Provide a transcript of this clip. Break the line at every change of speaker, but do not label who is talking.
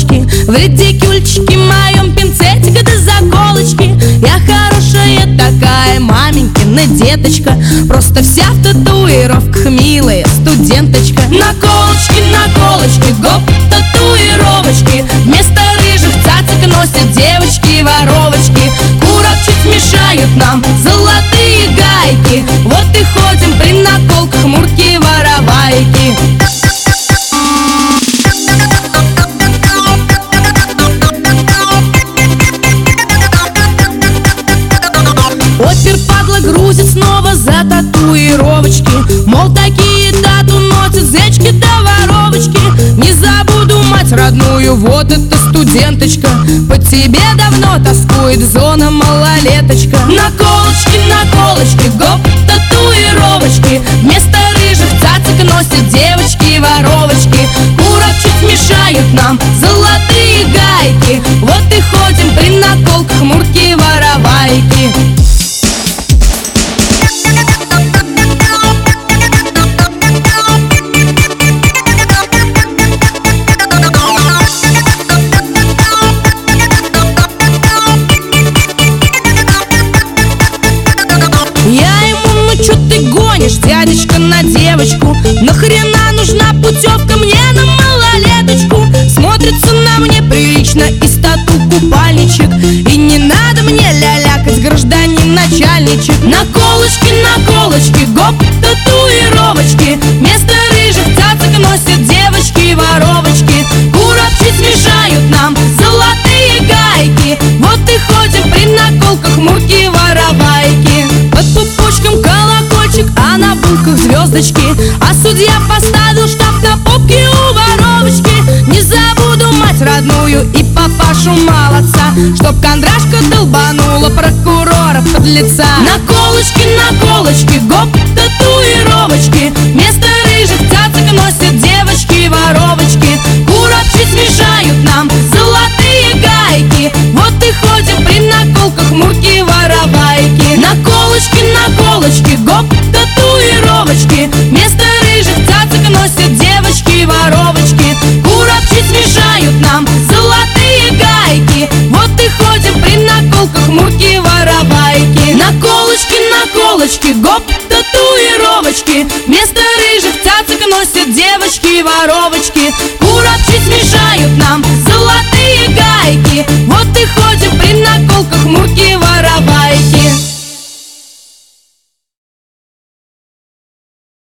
наколочки, в редикюльчике моем пинцетик до заколочки. Я хорошая такая маменькина деточка, просто вся в татуировках, милая студенточка. Наколочки, наколочки, гоп, татуировочки, вместо рыжих цацик носят девочки-воровочки. Курок чуть мешают нам золотые гайки, вот и ходим при наколках мурки-воровайки. Опер падла грузит снова за татуировочки, мол, такие тату носят зечки да воровочки. Не забуду мать родную, вот эта студенточка, по тебе давно тоскует зона малолеточка. Наколочки, наколочки, гоп, татуировочки, вместо рыжих цацик носят девочки-воровочки. Курок чуть мешают нам золотые гайки, вот и ходим при наколках мурки-воровайки. Дядечка на девочку, нахрена нужна путевка мне на малолеточку? Смотрится на мне прилично из тату купальничек, и не надо мне лялякать, гражданин начальничек. Наколочки, наколочки, гоп, татуировочки, вместо рыжих цацик носят девочки-воровочки. Курок чуть смешают нам золотые гайки, вот и ходим при наколках мурки-воровайки. Под пупочком колокольчик, а на булках звездочки, а судья поставил штамп на попке у воровочки. Не забуду мать родную и папашу молодца, чтоб кондрашка долбанула прокурора подлеца. Наколочки, наколочки, гоп, татуировочки, вместо рыжих цацик носят девочки-воровочки. Курок чуть смешают нам золотые гайки, вот и ходим при наколках мурки-воровайки. Наколочки, наколочки, гоп, татуировочки, вместо рыжих цацик носят девочки-воровочки. Курок чуть смешают нам золотые гайки, вот и ходим при наколках мурки-воровайки. Наколочки, наколочки, гоп, татуировочки, вместо рыжих цацик носят девочки-воровочки.